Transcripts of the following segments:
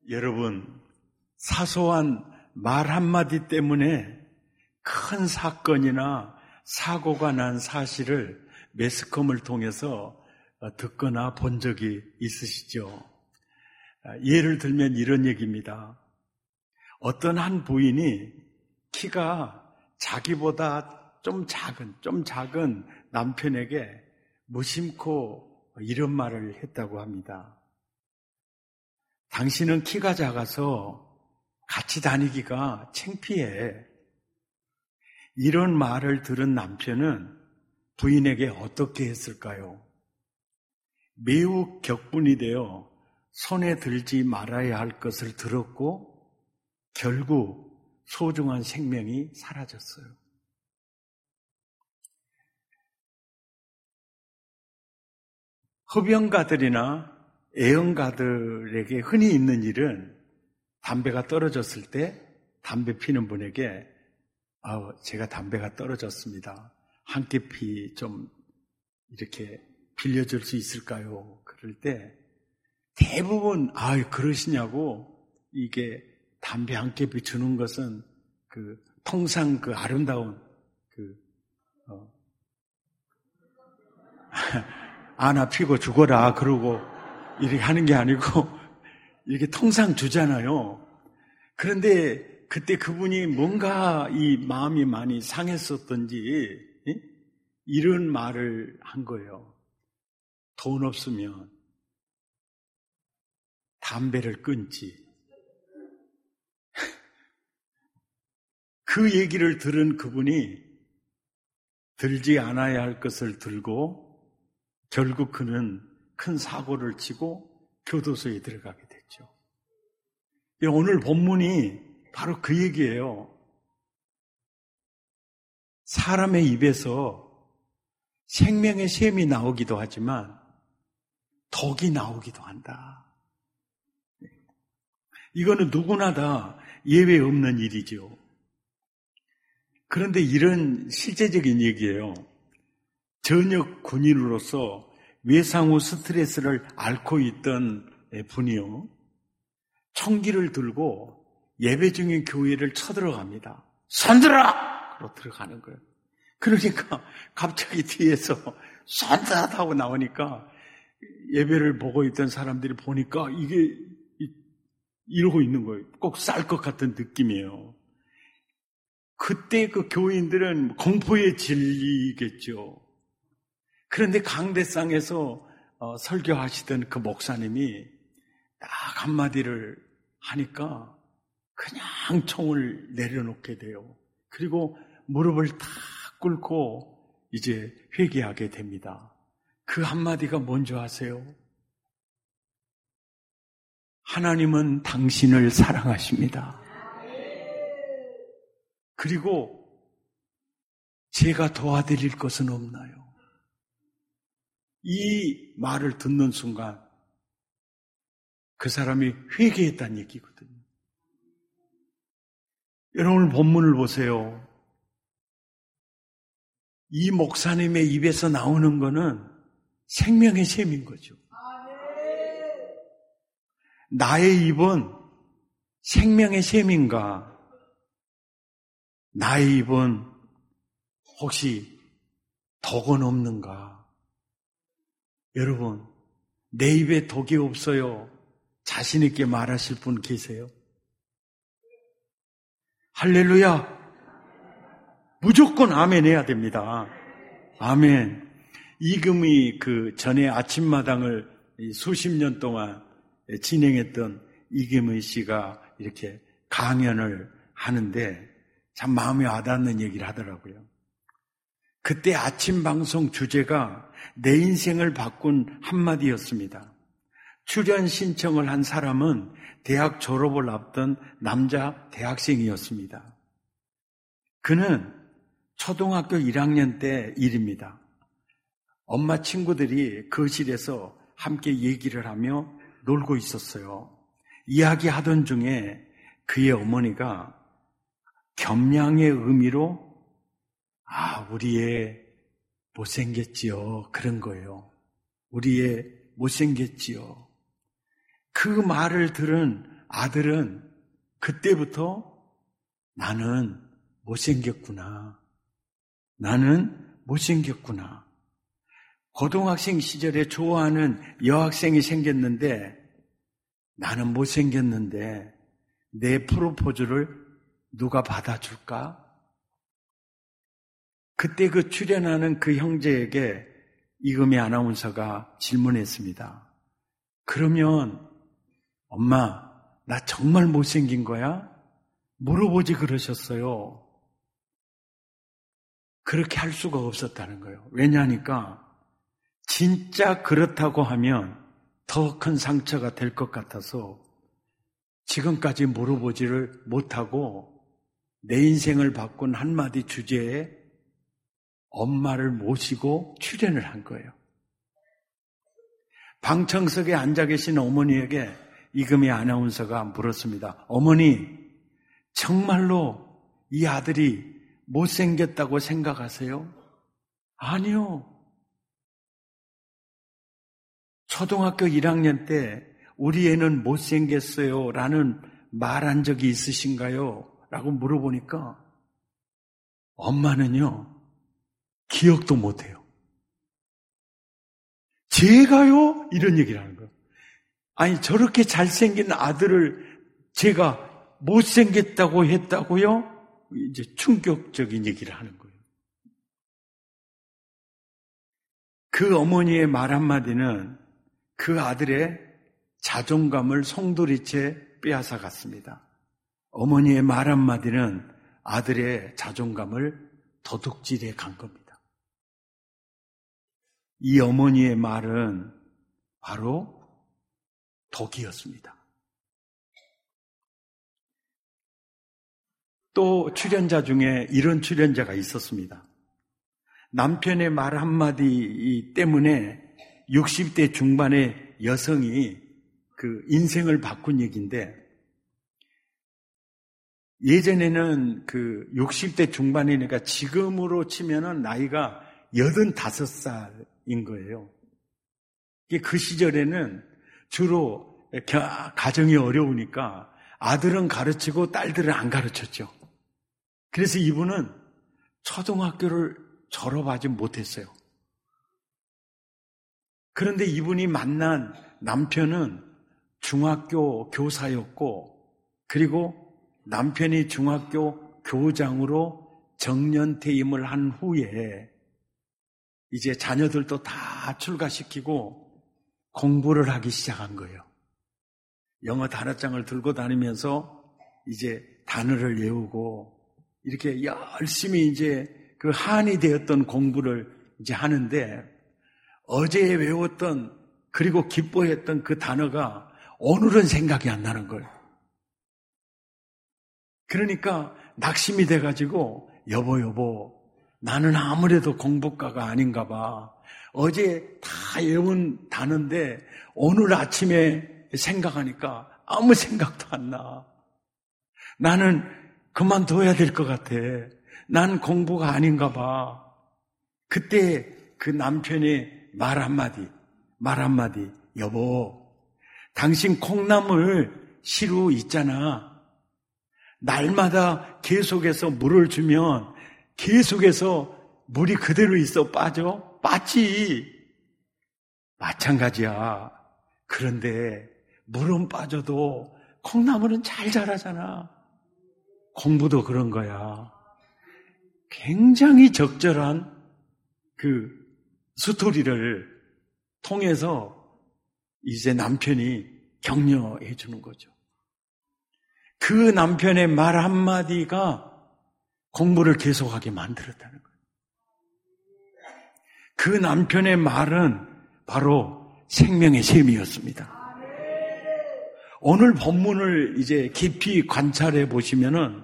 여러분, 사소한 말 한마디 때문에 큰 사건이나 사고가 난 사실을 매스컴을 통해서 듣거나 본 적이 있으시죠? 예를 들면 이런 얘기입니다. 어떤 한 부인이 키가 자기보다 좀 작은 남편에게 무심코 이런 말을 했다고 합니다. 당신은 키가 작아서 같이 다니기가 창피해. 이런 말을 들은 남편은 부인에게 어떻게 했을까요? 매우 격분이 되어 손에 들지 말아야 할 것을 들었고 결국 소중한 생명이 사라졌어요. 흡연가들이나 애연가들에게 흔히 있는 일은 담배가 떨어졌을 때 담배 피는 분에게 제가 담배가 떨어졌습니다. 한 개 피 좀 이렇게 빌려줄 수 있을까요? 그럴 때 대부분 그러시냐고 이게 담배 한 개 피 주는 것은 통상 아름다운 아나 피고 죽어라 그러고 이렇게 하는 게 아니고 이렇게 통상 주잖아요. 그런데 그때 그분이 뭔가 이 마음이 많이 상했었던지 이런 말을 한 거예요. 돈 없으면 담배를 끊지. 그 얘기를 들은 그분이 들지 않아야 할 것을 들고 결국 그는 큰 사고를 치고 교도소에 들어가게 됐죠. 오늘 본문이 바로 그 얘기예요. 사람의 입에서 생명의 샘이 나오기도 하지만 독이 나오기도 한다. 이거는 누구나 다 예외 없는 일이죠. 그런데 이런 실제적인 얘기예요. 전역 군인으로서 외상 후 스트레스를 앓고 있던 분이요. 총기를 들고 예배 중인 교회를 쳐들어갑니다. 손들어! 그러 들어가는 거예요. 그러니까 갑자기 뒤에서 손들어! 하고 나오니까 예배를 보고 있던 사람들이 보니까 이게 이러고 있는 거예요. 꼭 쌀 것 같은 느낌이에요. 그때 그 교인들은 공포에 질리겠죠. 그런데 강대상에서 설교하시던 그 목사님이 딱 한마디를 하니까 그냥 총을 내려놓게 돼요. 그리고 무릎을 탁 꿇고 이제 회개하게 됩니다. 그 한마디가 뭔지 아세요? 하나님은 당신을 사랑하십니다. 그리고 제가 도와드릴 것은 없나요? 이 말을 듣는 순간 그 사람이 회개했다는 얘기거든요. 여러분 본문을 보세요. 이 목사님의 입에서 나오는 거는 생명의 샘인 거죠. 나의 입은 생명의 샘인가? 나의 입은 혹시 독은 없는가? 여러분, 내 입에 독이 없어요. 자신 있게 말하실 분 계세요? 할렐루야! 무조건 아멘 해야 됩니다. 아멘. 이금희 전에 아침마당을 수십 년 동안 진행했던 이금희 씨가 이렇게 강연을 하는데 참 마음에 와닿는 얘기를 하더라고요. 그때 아침 방송 주제가 내 인생을 바꾼 한마디였습니다. 출연 신청을 한 사람은 대학 졸업을 앞둔 남자 대학생이었습니다. 그는 초등학교 1학년 때 일입니다. 엄마 친구들이 거실에서 함께 얘기를 하며 놀고 있었어요. 이야기하던 중에 그의 어머니가 겸양의 의미로 우리 애 못생겼지요. 그런 거예요. 우리 애 못생겼지요. 그 말을 들은 아들은 그때부터 나는 못생겼구나. 나는 못생겼구나. 고등학생 시절에 좋아하는 여학생이 생겼는데 나는 못생겼는데 내 프로포즈를 누가 받아줄까? 그때 그 출연하는 그 형제에게 이금희 아나운서가 질문했습니다. 그러면 엄마, 나 정말 못생긴 거야? 물어보지 그러셨어요. 그렇게 할 수가 없었다는 거예요. 왜냐하니까 진짜 그렇다고 하면 더 큰 상처가 될 것 같아서 지금까지 물어보지를 못하고 내 인생을 바꾼 한마디 주제에 엄마를 모시고 출연을 한 거예요. 방청석에 앉아 계신 어머니에게 이금희 아나운서가 물었습니다. 어머니, 정말로 이 아들이 못생겼다고 생각하세요? 아니요. 초등학교 1학년 때 우리 애는 못생겼어요 라는 말한 적이 있으신가요? 라고 물어보니까 엄마는요, 기억도 못해요. 제가요? 이런 얘기를 하는 거예요. 아니, 저렇게 잘생긴 아들을 제가 못생겼다고 했다고요? 이제 충격적인 얘기를 하는 거예요. 그 어머니의 말 한마디는 그 아들의 자존감을 송두리째 빼앗아 갔습니다. 어머니의 말 한마디는 아들의 자존감을 도둑질해 간 겁니다. 이 어머니의 말은 바로 독이었습니다. 또 출연자 중에 이런 출연자가 있었습니다. 남편의 말 한마디 때문에 60대 중반의 여성이 그 인생을 바꾼 얘기인데, 예전에는 그 60대 중반이니까 지금으로 치면은 나이가 85살인 거예요. 그 시절에는 주로 가정이 어려우니까 아들은 가르치고 딸들은 안 가르쳤죠. 그래서 이분은 초등학교를 졸업하지 못했어요. 그런데 이분이 만난 남편은 중학교 교사였고, 그리고 남편이 중학교 교장으로 정년퇴임을 한 후에 이제 자녀들도 다 출가시키고 공부를 하기 시작한 거예요. 영어 단어장을 들고 다니면서 이제 단어를 외우고 이렇게 열심히 이제 그 한이 되었던 공부를 이제 하는데, 어제 외웠던 그리고 기뻐했던 그 단어가 오늘은 생각이 안 나는 거예요. 그러니까 낙심이 돼가지고 여보 나는 아무래도 공부과가 아닌가 봐. 어제 다 외운 단어인데 오늘 아침에 생각하니까 아무 생각도 안 나. 나는 그만둬야 될 것 같아. 난 공부가 아닌가 봐. 그때 그 남편의 말 한마디, 여보, 당신 콩나물 시루 있잖아. 날마다 계속해서 물을 주면 계속해서 물이 그대로 있어 빠져? 빠지. 마찬가지야. 그런데 물은 빠져도 콩나물은 잘 자라잖아. 공부도 그런 거야. 굉장히 적절한 그 스토리를 통해서 이제 남편이 격려해 주는 거죠. 그 남편의 말 한마디가 공부를 계속하게 만들었다는 거예요. 그 남편의 말은 바로 생명의 셈이었습니다. 오늘 본문을 이제 깊이 관찰해 보시면은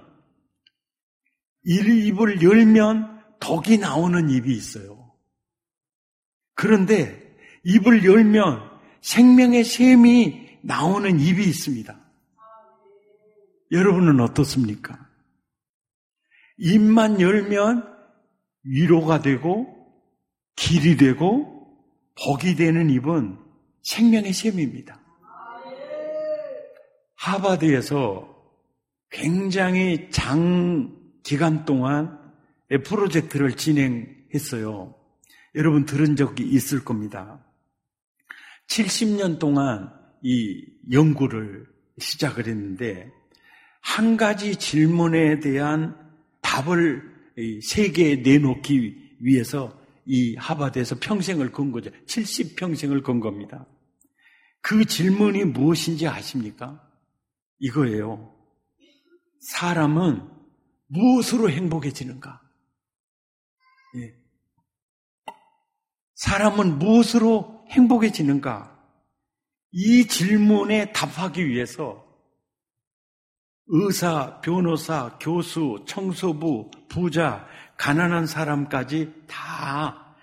입을 열면 독이 나오는 입이 있어요. 그런데 입을 열면 생명의 셈이 나오는 입이 있습니다. 여러분은 어떻습니까? 입만 열면 위로가 되고 길이 되고 복이 되는 입은 생명의 셈입니다. 하버드에서 굉장히 장기간 동안 프로젝트를 진행했어요. 여러분 들은 적이 있을 겁니다. 70년 동안 이 연구를 시작을 했는데 한 가지 질문에 대한 답을 세계에 내놓기 위해서 이 하버드에서 평생을 건 거죠. 70평생을 건 겁니다. 그 질문이 무엇인지 아십니까? 이거예요. 사람은 무엇으로 행복해지는가? 예. 사람은 무엇으로 행복해지는가? 이 질문에 답하기 위해서 의사, 변호사, 교수, 청소부, 부자, 가난한 사람까지 다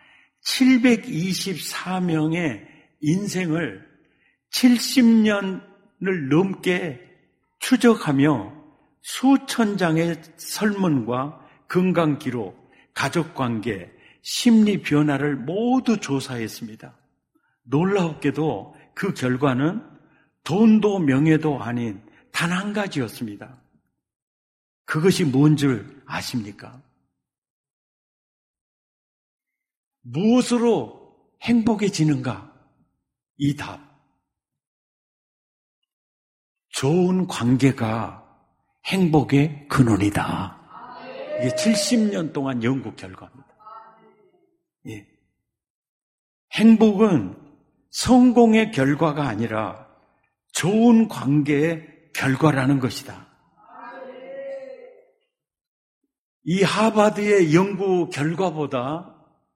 724명의 인생을 70년을 넘게 추적하며 수천 장의 설문과 건강기록, 가족관계, 심리 변화를 모두 조사했습니다. 놀라웠게도 그 결과는 돈도 명예도 아닌 단 한 가지였습니다. 그것이 뭔 줄 아십니까? 무엇으로 행복해지는가? 이 답. 좋은 관계가 행복의 근원이다. 이게 70년 동안 연구 결과입니다. 예. 행복은 성공의 결과가 아니라 좋은 관계의 결과라는 것이다. 이 하버드의 연구 결과보다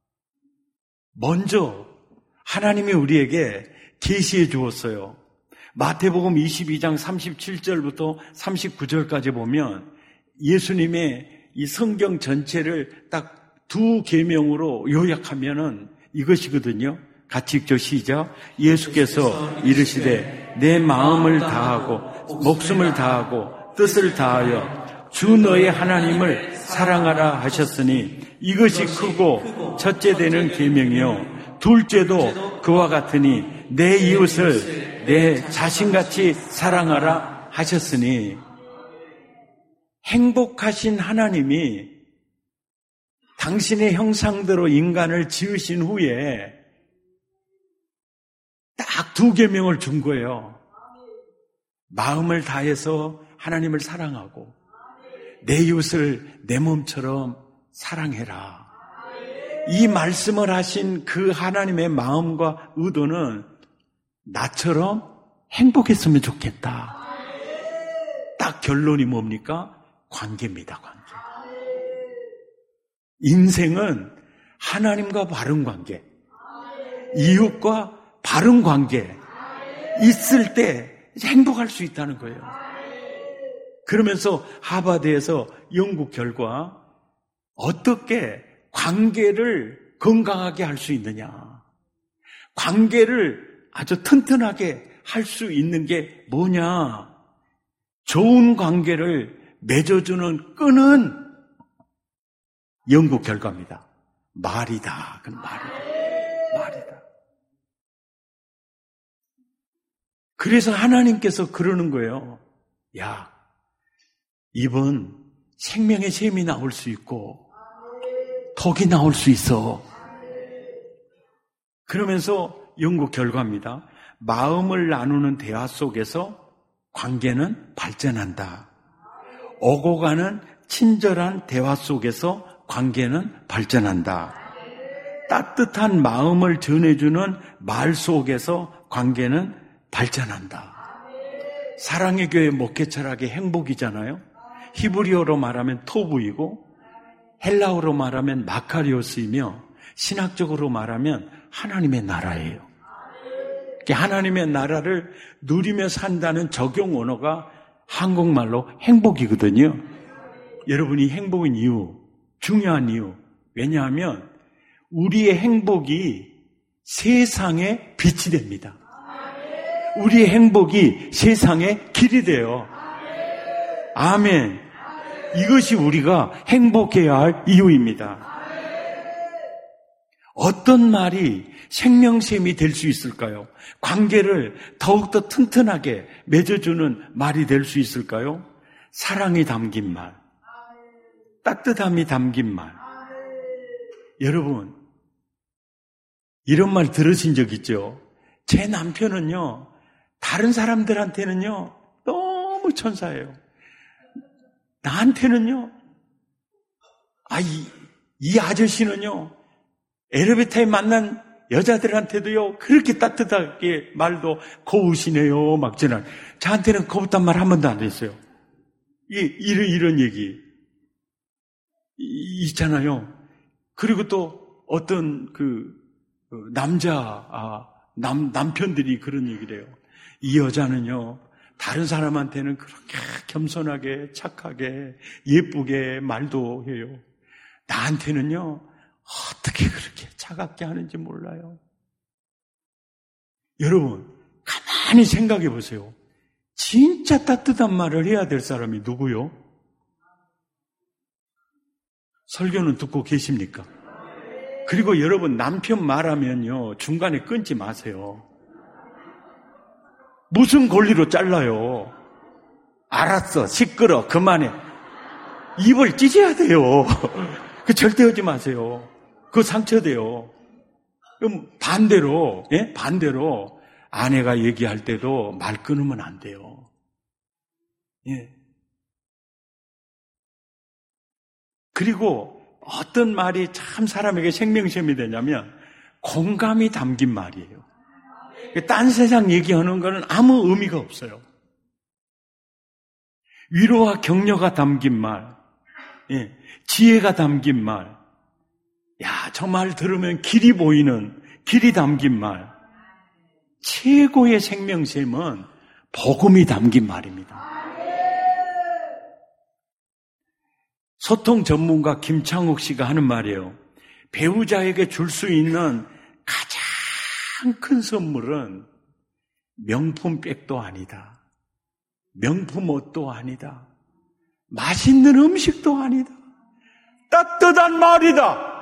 먼저 하나님이 우리에게 계시해 주었어요. 마태복음 22장 37절부터 39절까지 보면 예수님의 이 성경 전체를 딱 두 계명으로 요약하면은 이것이거든요. 같이 읽죠. 시작. 예수께서 이르시되 내 마음을 다하고 목숨을 다하고 뜻을 다하여 주 너의 하나님을 사랑하라 하셨으니 이것이 크고 첫째 되는 계명이요 둘째도 그와 같으니 내 이웃을 내 자신같이 사랑하라 하셨으니 행복하신 하나님이 당신의 형상대로 인간을 지으신 후에 딱 두 계명을 준 거예요. 마음을 다해서 하나님을 사랑하고 내 이웃을 내 몸처럼 사랑해라. 이 말씀을 하신 그 하나님의 마음과 의도는 나처럼 행복했으면 좋겠다. 딱 결론이 뭡니까? 관계입니다. 관계. 인생은 하나님과 바른 관계, 이웃과 바른 관계 있을 때 행복할 수 있다는 거예요. 그러면서 하버드에서 연구 결과 어떻게 관계를 건강하게 할 수 있느냐, 관계를 아주 튼튼하게 할 수 있는 게 뭐냐, 좋은 관계를 맺어주는 끈은 연구 결과입니다. 말이다. 그건 말이다. 그래서 하나님께서 그러는 거예요. 야, 이번 생명의 샘이 나올 수 있고 덕이 나올 수 있어. 그러면서 연구 결과입니다. 마음을 나누는 대화 속에서 관계는 발전한다. 오고 가는 친절한 대화 속에서 관계는 발전한다. 따뜻한 마음을 전해주는 말 속에서 관계는 발전한다. 사랑의 교회 목회 철학의 행복이잖아요. 히브리어로 말하면 토부이고 헬라어로 말하면 마카리오스이며 신학적으로 말하면 하나님의 나라예요. 하나님의 나라를 누리며 산다는 적용 언어가 한국말로 행복이거든요. 여러분이 행복인 이유, 중요한 이유. 왜냐하면 우리의 행복이 세상의 빛이 됩니다. 우리의 행복이 세상의 길이 돼요. 아멘. 이것이 우리가 행복해야 할 이유입니다. 어떤 말이 생명샘이 될 수 있을까요? 관계를 더욱더 튼튼하게 맺어주는 말이 될 수 있을까요? 사랑이 담긴 말, 따뜻함이 담긴 말. 여러분, 이런 말 들으신 적 있죠? 제 남편은요, 다른 사람들한테는요, 너무 천사예요. 나한테는요, 이 아저씨는요, 엘리베이터에 만난 여자들한테도요, 그렇게 따뜻하게 말도 고우시네요, 막 저는. 저한테는 고맙단 말 한 번도 안 했어요. 이런 얘기. 있잖아요. 그리고 또 어떤 남편들이 그런 얘기를 해요. 이 여자는요, 다른 사람한테는 그렇게 겸손하게, 착하게, 예쁘게 말도 해요. 나한테는요, 어떻게 그렇게 차갑게 하는지 몰라요. 여러분, 가만히 생각해 보세요. 진짜 따뜻한 말을 해야 될 사람이 누구요? 설교는 듣고 계십니까? 그리고 여러분, 남편 말하면요, 중간에 끊지 마세요. 무슨 권리로 잘라요? 알았어, 시끄러, 그만해. 입을 찢어야 돼요. 그 절대 하지 마세요. 그거 상처돼요. 그럼 반대로 아내가 얘기할 때도 말 끊으면 안 돼요. 예. 그리고 어떤 말이 참 사람에게 생명샘이 되냐면 공감이 담긴 말이에요. 딴 세상 얘기하는 거는 아무 의미가 없어요. 위로와 격려가 담긴 말, 지혜가 담긴 말, 저 말 들으면 길이 담긴 말. 최고의 생명샘은 복음이 담긴 말입니다. 소통 전문가 김창욱 씨가 하는 말이에요. 배우자에게 줄 수 있는 가장 큰 선물은 명품백도 아니다. 명품 옷도 아니다. 맛있는 음식도 아니다. 따뜻한 말이다.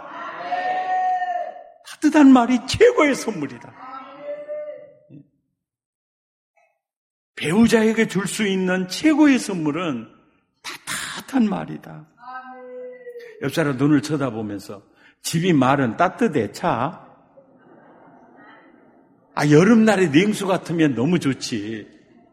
따뜻한 말이 최고의 선물이다. 배우자에게 줄 수 있는 최고의 선물은 따뜻한 말이다. 옆 사람 눈을 쳐다보면서 집이 말은 따뜻해, 차? 여름날에 냉수 같으면 너무 좋지.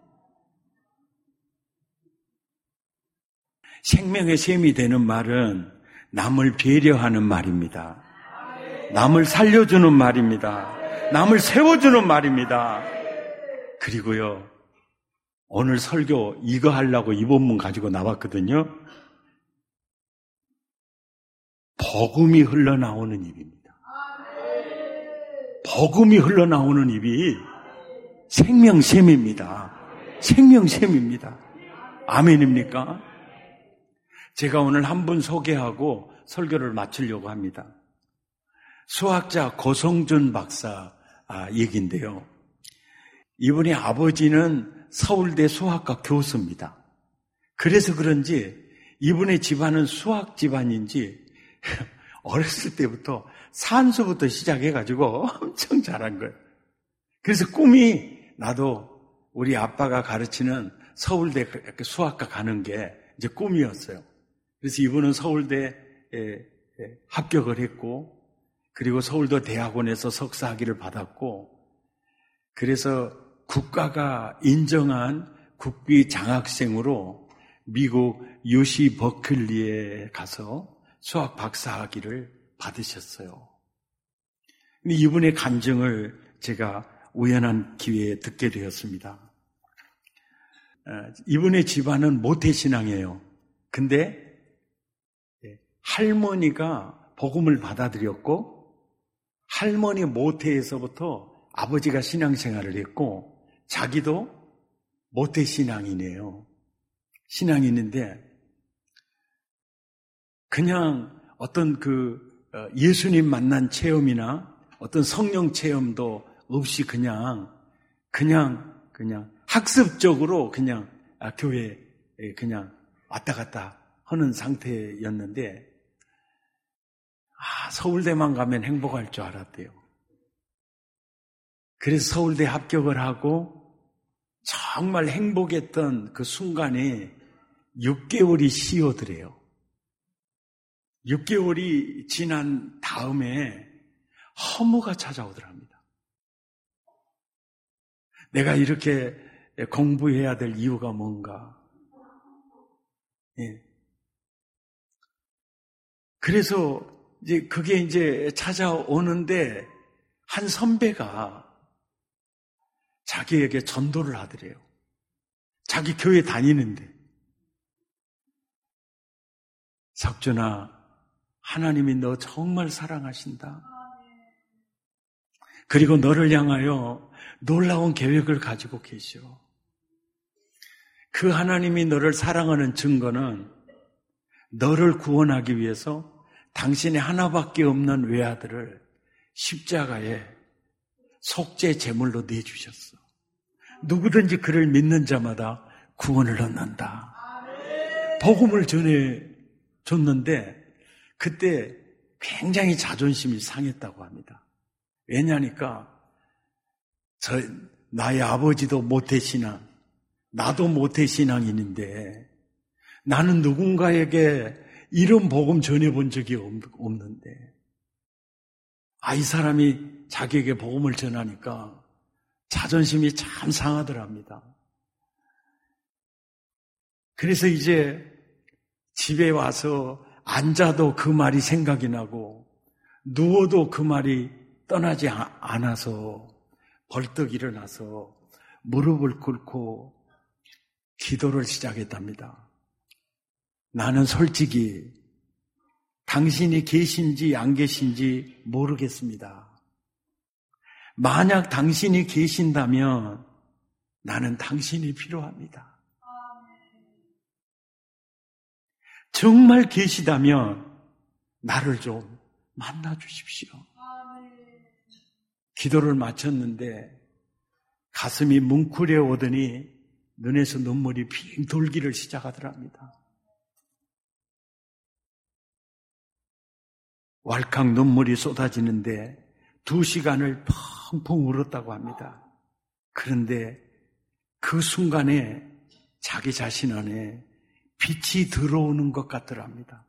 생명의 샘이 되는 말은 남을 배려하는 말입니다. 남을 살려주는 말입니다. 남을 세워주는 말입니다. 그리고요, 오늘 설교 이거 하려고 이 본문 가지고 나왔거든요. 복음이 흘러나오는 입입니다. 복음이 흘러나오는 입이 생명샘입니다. 생명샘입니다. 아멘입니까? 제가 오늘 한 분 소개하고 설교를 마치려고 합니다. 수학자 고성준 박사 얘기인데요. 이분의 아버지는 서울대 수학과 교수입니다. 그래서 그런지 이분의 집안은 수학 집안인지 어렸을 때부터 산수부터 시작해가지고 엄청 잘한 거예요. 그래서 꿈이 나도 우리 아빠가 가르치는 서울대 수학과 가는 게 이제 꿈이었어요. 그래서 이분은 서울대에 합격을 했고, 그리고 서울대 대학원에서 석사학위를 받았고, 그래서 국가가 인정한 국비 장학생으로 미국 UC 버클리에 가서 수학 박사학위를 받으셨어요. 근데 이분의 간증을 제가 우연한 기회에 듣게 되었습니다. 이분의 집안은 모태신앙이에요. 근데 할머니가 복음을 받아들였고, 할머니 모태에서부터 아버지가 신앙생활을 했고, 자기도 모태신앙이네요. 신앙인인데, 그냥 어떤 예수님 만난 체험이나 어떤 성령 체험도 없이 그냥 학습적으로 그냥 교회에 그냥 왔다 갔다 하는 상태였는데, 서울대만 가면 행복할 줄 알았대요. 그래서 서울대 합격을 하고 정말 행복했던 그 순간에 6개월이 쉬어더래요. 6개월이 지난 다음에 허무가 찾아오더랍니다. 내가 이렇게 공부해야 될 이유가 뭔가. 예. 그래서 그게 이제 찾아오는데 한 선배가 자기에게 전도를 하더래요. 자기 교회 다니는데. 석준아, 하나님이 너 정말 사랑하신다. 그리고 너를 향하여 놀라운 계획을 가지고 계셔. 그 하나님이 너를 사랑하는 증거는 너를 구원하기 위해서 당신의 하나밖에 없는 외아들을 십자가에 속죄 제물로 내주셨어. 누구든지 그를 믿는 자마다 구원을 얻는다. 복음을 전해줬는데 그때 굉장히 자존심이 상했다고 합니다. 왜냐니까 나의 아버지도 모태신앙, 나도 모태신앙인인데 나는 누군가에게 이런 복음 전해본 적이 없는데 이 사람이 자기에게 복음을 전하니까 자존심이 참 상하더랍니다. 그래서 이제 집에 와서 앉아도 그 말이 생각이 나고 누워도 그 말이 떠나지 않아서 벌떡 일어나서 무릎을 꿇고 기도를 시작했답니다. 나는 솔직히 당신이 계신지 안 계신지 모르겠습니다. 만약 당신이 계신다면 나는 당신이 필요합니다. 정말 계시다면 나를 좀 만나 주십시오. 기도를 마쳤는데 가슴이 뭉클해 오더니 눈에서 눈물이 핑 돌기를 시작하더랍니다. 왈칵 눈물이 쏟아지는데 2시간을 펑펑 울었다고 합니다. 그런데 그 순간에 자기 자신 안에 빛이 들어오는 것 같더랍니다.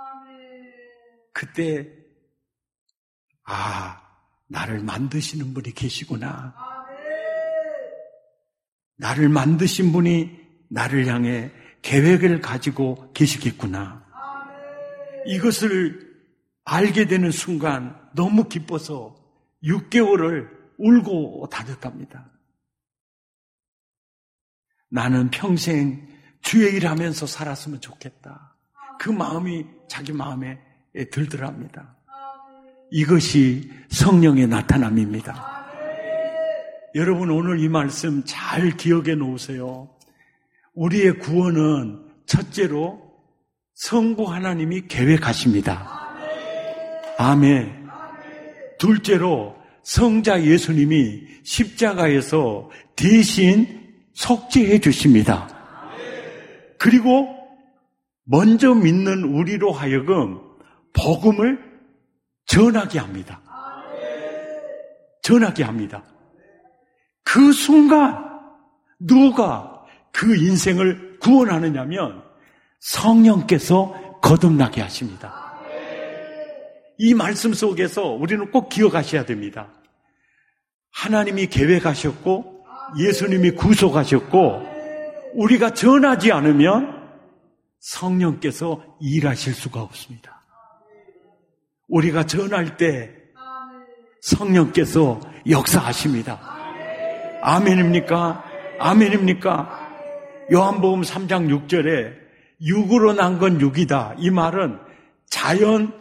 그때 나를 만드시는 분이 계시구나. 나를 만드신 분이 나를 향해 계획을 가지고 계시겠구나. 이것을 알게 되는 순간 너무 기뻐서 6개월을 울고 다녔답니다. 나는 평생 주의 일하면서 살았으면 좋겠다. 그 마음이 자기 마음에 들더랍니다. 이것이 성령의 나타남입니다. 여러분 오늘 이 말씀 잘 기억해 놓으세요. 우리의 구원은 첫째로 성부 하나님이 계획하십니다. 아멘. 둘째로 성자 예수님이 십자가에서 대신 속죄해 주십니다. 그리고 먼저 믿는 우리로 하여금 복음을 전하게 합니다. 전하게 합니다. 그 순간 누가 그 인생을 구원하느냐면 성령께서 거듭나게 하십니다. 이 말씀 속에서 우리는 꼭 기억하셔야 됩니다. 하나님이 계획하셨고 예수님이 구속하셨고 우리가 전하지 않으면 성령께서 일하실 수가 없습니다. 우리가 전할 때 성령께서 역사하십니다. 아멘입니까? 아멘입니까? 요한복음 3장 6절에 육으로 난 건 육이다. 이 말은 자연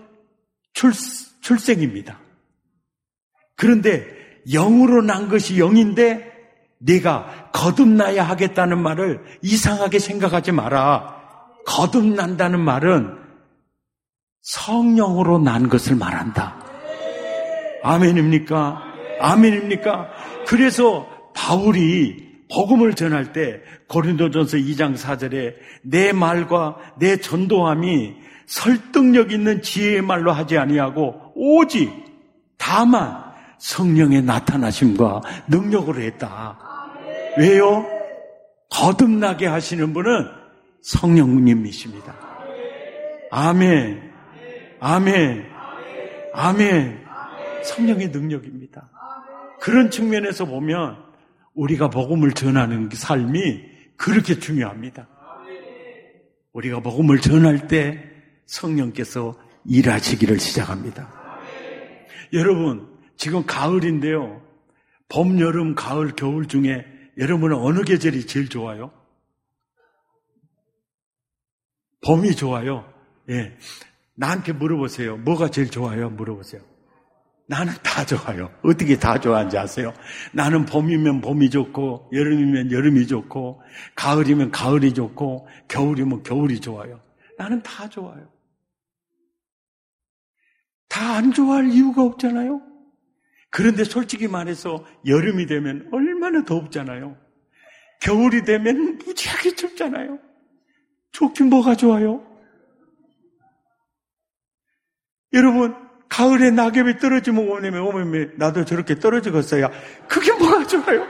출생입니다. 그런데 영으로 난 것이 영인데 네가 거듭나야 하겠다는 말을 이상하게 생각하지 마라. 거듭난다는 말은 성령으로 난 것을 말한다. 아멘입니까? 아멘입니까? 그래서 바울이 복음을 전할 때 고린도전서 2장 4절에 내 말과 내 전도함이 설득력 있는 지혜의 말로 하지 아니하고 오직 다만 성령의 나타나심과 능력으로 했다. 왜요? 거듭나게 하시는 분은 성령님이십니다. 아멘, 아멘, 아멘. 성령의 능력입니다. 그런 측면에서 보면 우리가 복음을 전하는 삶이 그렇게 중요합니다. 우리가 복음을 전할 때 성령께서 일하시기를 시작합니다. 여러분, 지금 가을인데요. 봄, 여름, 가을, 겨울 중에 여러분은 어느 계절이 제일 좋아요? 봄이 좋아요. 예. 나한테 물어보세요. 뭐가 제일 좋아요? 물어보세요. 나는 다 좋아요. 어떻게 다 좋아하는지 아세요? 나는 봄이면 봄이 좋고, 여름이면 여름이 좋고, 가을이면 가을이 좋고, 겨울이면 겨울이 좋아요. 나는 다 좋아요. 다 안 좋아할 이유가 없잖아요. 그런데 솔직히 말해서 여름이 되면 얼마나 덥잖아요. 겨울이 되면 무지하게 춥잖아요. 좋긴 뭐가 좋아요? 여러분, 가을에 낙엽이 떨어지면 오면 나도 저렇게 떨어지겠어야 그게 뭐가 좋아요?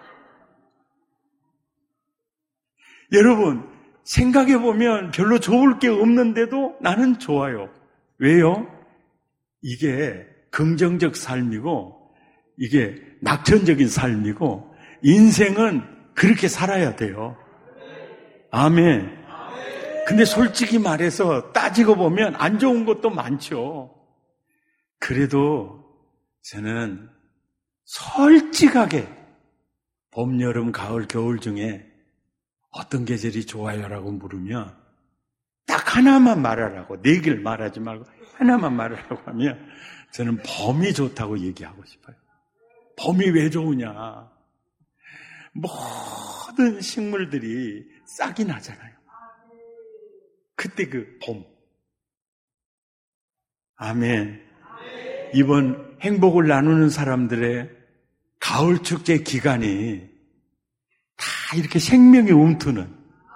여러분, 생각해보면 별로 좋을 게 없는데도 나는 좋아요. 왜요? 이게 긍정적 삶이고 이게 낙천적인 삶이고 인생은 그렇게 살아야 돼요. 아멘. 근데 솔직히 말해서 따지고 보면 안 좋은 것도 많죠. 그래도 저는 솔직하게 봄, 여름, 가을, 겨울 중에 어떤 계절이 좋아요라고 물으면 딱 하나만 말하라고, 네 개를 말하지 말고 하나만 말하라고 하면 저는 봄이 좋다고 얘기하고 싶어요. 봄이 왜 좋으냐? 모든 식물들이 싹이 나잖아요. 그때 그 봄. 아멘. 이번 행복을 나누는 사람들의 가을 축제 기간이 다 이렇게 생명이 움트는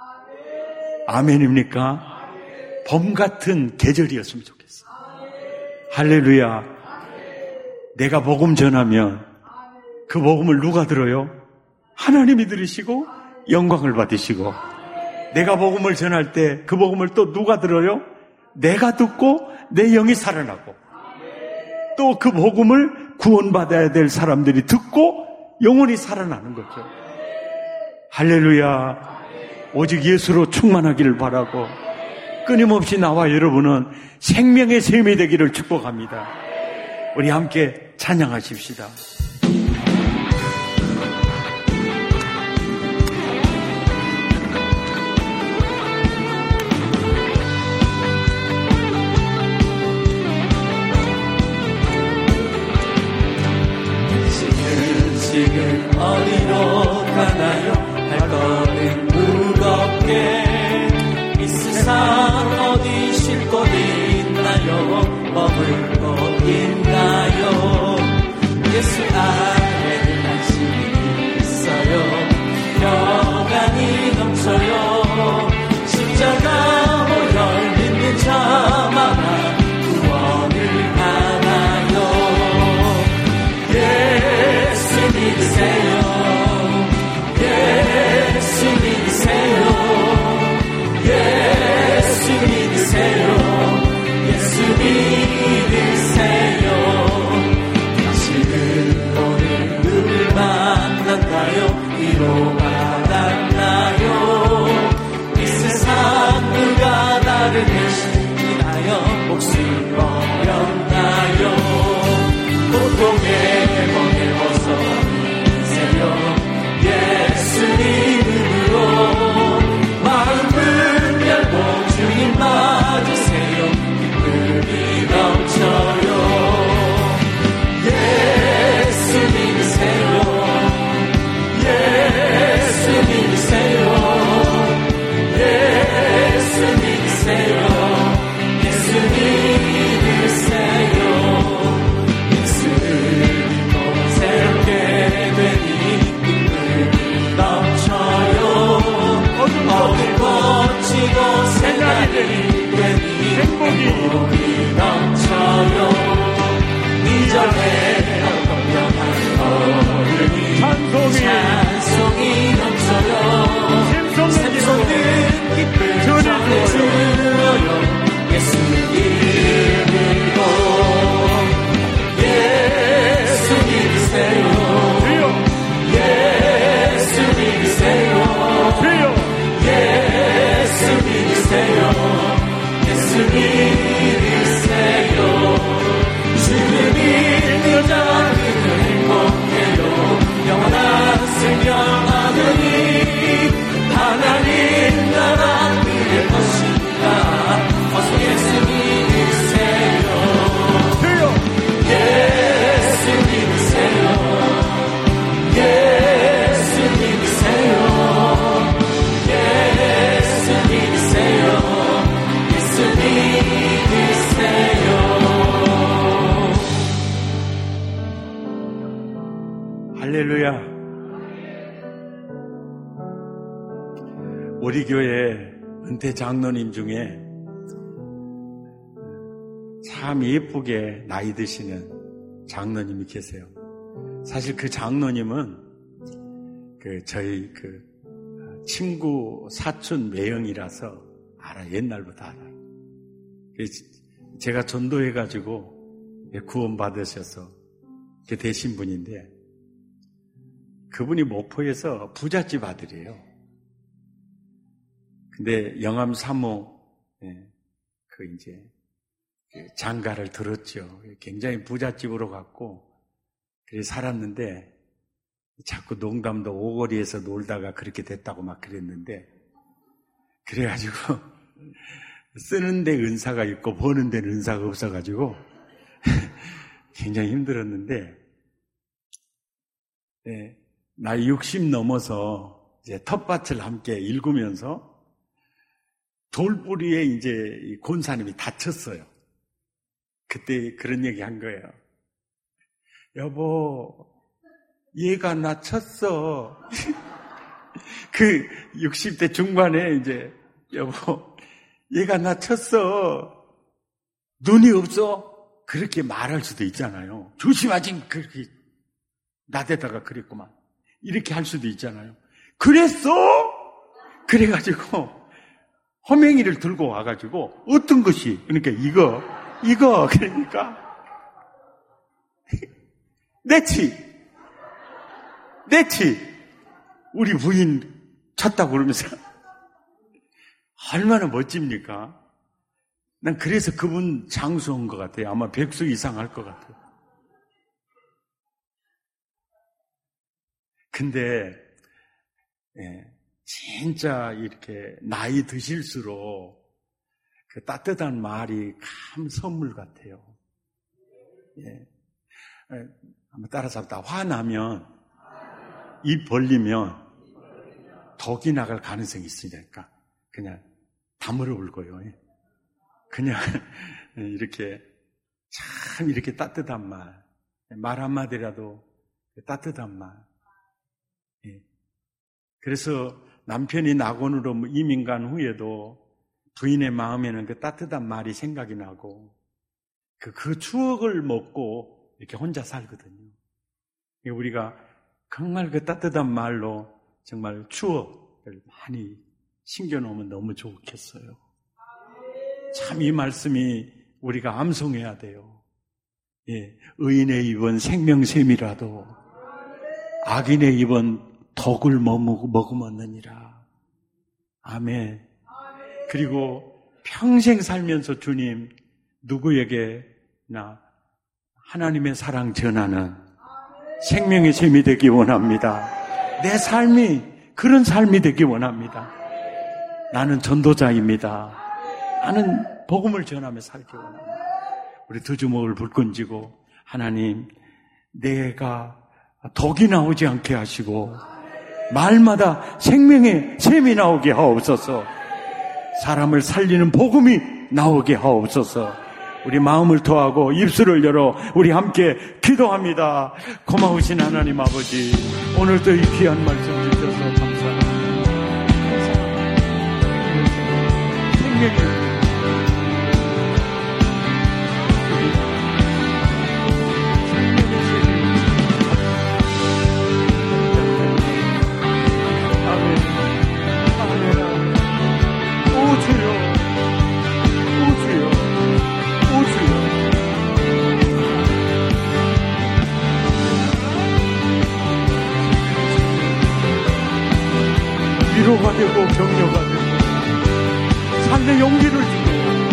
아멘입니까? 봄 같은 계절이었으면 좋겠어요. 할렐루야. 내가 복음 전하면 그 복음을 누가 들어요? 하나님이 들으시고 영광을 받으시고, 내가 복음을 전할 때 그 복음을 또 누가 들어요? 내가 듣고 내 영이 살아나고, 또 그 복음을 구원받아야 될 사람들이 듣고 영혼이 살아나는 거죠. 할렐루야. 오직 예수로 충만하기를 바라고 끊임없이 나와 여러분은 생명의 샘이 되기를 축복합니다. 우리 함께 찬양하십시다. 지금 어디로 가나요? 발걸음 무겁게 이 세상 어디 쉴 곳 있나요? 머물 곳 있나요? 예수 안에 안식이 있어요. 평안이 넘쳐요. 십자가 보혈 믿는 자마다 구원을 받아요. 예수 믿으세요. 예수 믿으세요. 예수 믿으세요. 예수 믿으세요. 당신은 오늘 누굴 만났나요? 위로받았나요? 이 세상 누가 나를 대신하여 목숨 버렸나요? 고통의 멍에 벗어나세요. 예수님으로 마음을 열고 주님 맞으세요. 기쁨이 넘쳐요. 예수 믿으세요. 예수 믿으세요. 예수 믿으세요. 예수 믿으세요. 예수를 할렐루야. 우리 교회 은퇴 장로님 중에 참 예쁘게 나이 드시는 장로님이 계세요. 사실 그 장로님은 저희 친구 사촌 매형이라서 알아. 옛날부터 알아요. 제가 전도해가지고 구원 받으셔서 되신 분인데, 그분이 목포에서 부잣집 아들이에요. 근데 영암 사모 이제 장가를 들었죠. 굉장히 부잣집으로 갔고 그래서 살았는데, 자꾸 농담도 오거리에서 놀다가 그렇게 됐다고 막 그랬는데, 그래가지고 쓰는 데 은사가 있고 버는 데는 은사가 없어가지고 굉장히 힘들었는데, 나이 60 넘어서 이제 텃밭을 함께 일구면서 돌뿌리에 이제 권사님이 다쳤어요. 그때 그런 얘기 한 거예요. 여보, 얘가 나 쳤어. 60대 중반에 이제, 여보, 얘가 나 쳤어. 눈이 없어? 그렇게 말할 수도 있잖아요. 조심하지, 그렇게 나대다가 그랬구만. 이렇게 할 수도 있잖아요. 그랬어? 그래가지고 허맹이를 들고 와가지고 어떤 것이, 그러니까 이거 그러니까 내치 우리 부인 쳤다고 그러면서 얼마나 멋집니까? 난 그래서 그분 장수한 것 같아요. 아마 100수 이상 할 것 같아요. 근데 진짜 이렇게 나이 드실수록 그 따뜻한 말이 참 선물 같아요. 한번 따라서 합시다. 화나면 입 벌리면 독이 나갈 가능성이 있으니까 그냥 다물어 울고요. 그냥 이렇게 참 이렇게 따뜻한 말 한마디라도 따뜻한 말. 그래서 남편이 낙원으로 이민 간 후에도 부인의 마음에는 그 따뜻한 말이 생각이 나고 그 추억을 먹고 이렇게 혼자 살거든요. 우리가 정말 그 따뜻한 말로 정말 추억을 많이 신겨놓으면 너무 좋겠어요. 참 이 말씀이 우리가 암송해야 돼요. 의인의 입은 생명샘이라도 악인의 입은 독을 머금었느니라. 아멘. 그리고 평생 살면서 주님 누구에게나 하나님의 사랑 전하는 생명의 샘이 되기 원합니다. 내 삶이 그런 삶이 되기 원합니다. 나는 전도자입니다. 나는 복음을 전하며 살기 원합니다. 우리 두 주먹을 불끈 쥐고 하나님, 내가 독이 나오지 않게 하시고 말마다 생명의 샘이 나오게 하옵소서. 사람을 살리는 복음이 나오게 하옵소서. 우리 마음을 토하고 입술을 열어 우리 함께 기도합니다. 고마우신 하나님 아버지, 오늘도 이 귀한 말씀 주셔서 감사합니다. 생명의 위로가 되고 격려가 되고 삶의 용기를 주고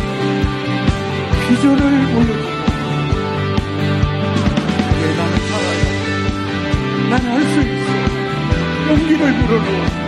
비전을 보여주고 나는 살아야 돼. 난 할 수 있어. 용기를 불어넣어.